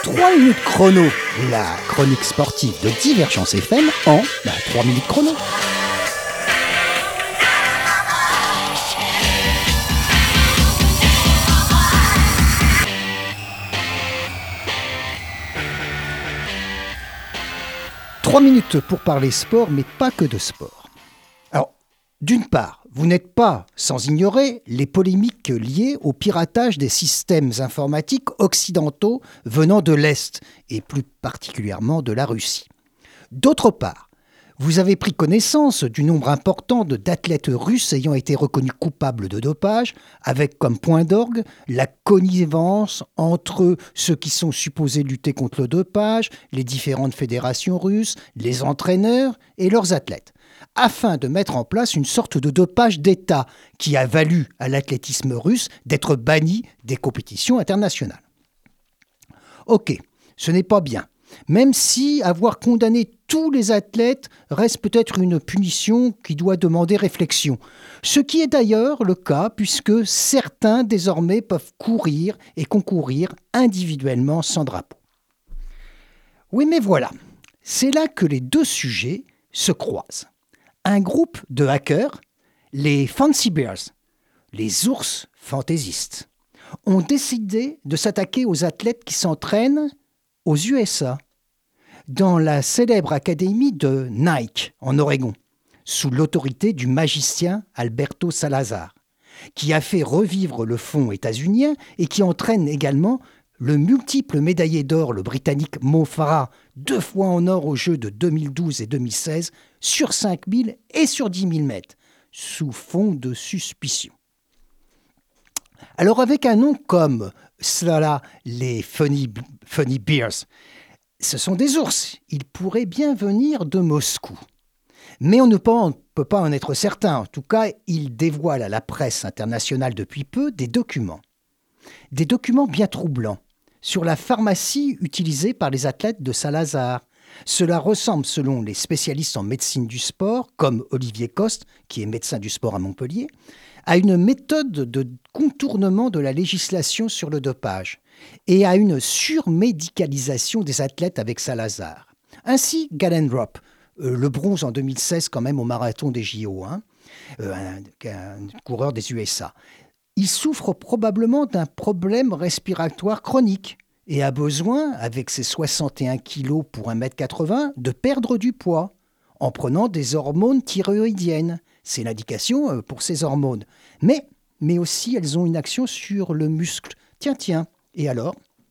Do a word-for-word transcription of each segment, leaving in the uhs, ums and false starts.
trois minutes chrono, la chronique sportive de Divergence F M en bah, trois minutes chrono. Trois minutes pour parler sport, mais pas que de sport. Alors, d'une part, vous n'êtes pas sans ignorer les polémiques liées au piratage des systèmes informatiques occidentaux venant de l'Est, et plus particulièrement de la Russie. D'autre part, vous avez pris connaissance du nombre important de- d'athlètes russes ayant été reconnus coupables de dopage, avec comme point d'orgue la connivence entre ceux qui sont supposés lutter contre le dopage, les différentes fédérations russes, les entraîneurs et leurs athlètes, afin de mettre en place une sorte de dopage d'État qui a valu à l'athlétisme russe d'être banni des compétitions internationales. Ok, ce n'est pas bien, même si avoir condamné tous les athlètes reste peut-être une punition qui doit demander réflexion. Ce qui est d'ailleurs le cas puisque certains désormais peuvent courir et concourir individuellement sans drapeau. Oui, mais voilà, c'est là que les deux sujets se croisent. Un groupe de hackers, les Fancy Bears, les ours fantaisistes, ont décidé de s'attaquer aux athlètes qui s'entraînent aux U S A, dans la célèbre académie de Nike, en Oregon, sous l'autorité du magicien Alberto Salazar, qui a fait revivre le fonds états-unien et qui entraîne également le multiple médaillé d'or, le Britannique Mo Farah, deux fois en or aux Jeux de deux mille douze et deux mille seize, sur cinq mille et sur dix mille mètres, sous fond de suspicion. Alors avec un nom comme cela, les Funny, Funny Bears, ce sont des ours, ils pourraient bien venir de Moscou. Mais on ne peut, on peut pas en être certain. En tout cas, ils dévoilent à la presse internationale depuis peu des documents. Des documents bien troublants sur la pharmacie utilisée par les athlètes de Salazar. Cela ressemble, selon les spécialistes en médecine du sport, comme Olivier Coste, qui est médecin du sport à Montpellier, à une méthode de contournement de la législation sur le dopage et à une surmédicalisation des athlètes avec Salazar. Ainsi, Galen Rupp, euh, le bronze en deux mille seize quand même au marathon des J O, hein, euh, un, un coureur des U S A, il souffre probablement d'un problème respiratoire chronique et a besoin, avec ses soixante et un kilos pour un mètre quatre-vingts, de perdre du poids en prenant des hormones thyroïdiennes. C'est l'indication pour ces hormones. Mais, mais aussi, elles ont une action sur le muscle. Tiens, tiens, et alors ?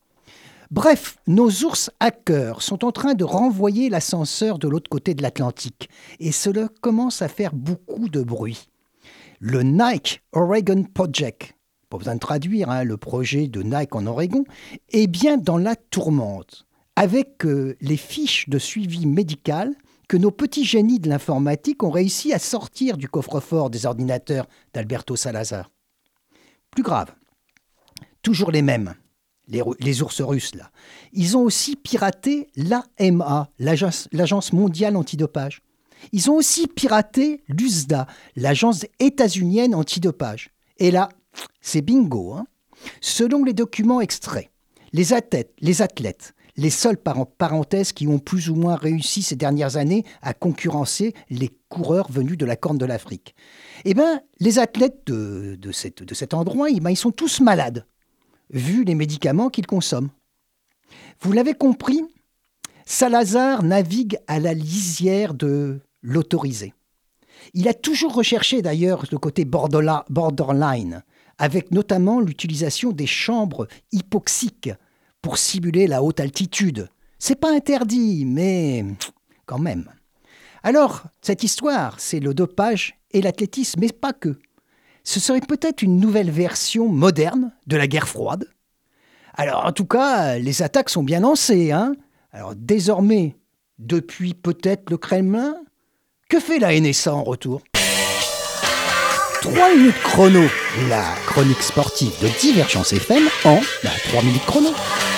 Bref, nos ours hackers sont en train de renvoyer l'ascenseur de l'autre côté de l'Atlantique. Et cela commence à faire beaucoup de bruit. Le Nike Oregon Project, pas besoin de traduire, hein, le projet de Nike en Oregon, est bien dans la tourmente, avec euh, les fiches de suivi médical que nos petits génies de l'informatique ont réussi à sortir du coffre-fort des ordinateurs d'Alberto Salazar. Plus grave, toujours les mêmes, les, les ours russes là, ils ont aussi piraté l'A M A, l'agence, l'agence mondiale antidopage. Ils ont aussi piraté l'U S D A, l'agence états-unienne antidopage. Et là, c'est bingo. Hein. Selon les documents extraits, les athlètes, les athlètes, les seules par- parenthèses qui ont plus ou moins réussi ces dernières années à concurrencer les coureurs venus de la Corne de l'Afrique, eh bien, les athlètes de, de, cette, de cet endroit, eh bien, ils sont tous malades, vu les médicaments qu'ils consomment. Vous l'avez compris, Salazar navigue à la lisière de l'autorisé. Il a toujours recherché d'ailleurs le côté borderline, avec notamment l'utilisation des chambres hypoxiques pour simuler la haute altitude. C'est pas interdit, mais quand même. Alors, cette histoire, c'est le dopage et l'athlétisme, mais pas que. Ce serait peut-être une nouvelle version moderne de la guerre froide. Alors, en tout cas, les attaques sont bien lancées, hein. Alors, désormais, depuis peut-être le Kremlin, que fait la N S A en retour ? trois minutes chrono, la chronique sportive de Divergence F M en bah, trois minutes chrono.